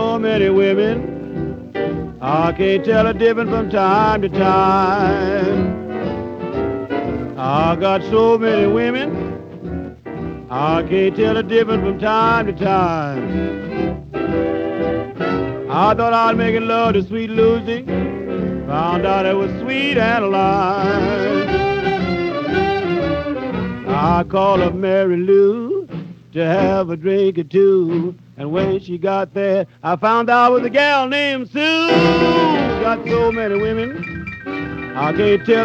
so many women. I can't tell the difference from time to time. I got so many women. I can't tell the difference from time to time. I thought I'd make it love to Sweet Lucy. Found out it was Sweet Adeline. I called up Mary Lou to have a drink or two. And when she got there, I found out it was a gal named Sue. Got so many women, I can't tell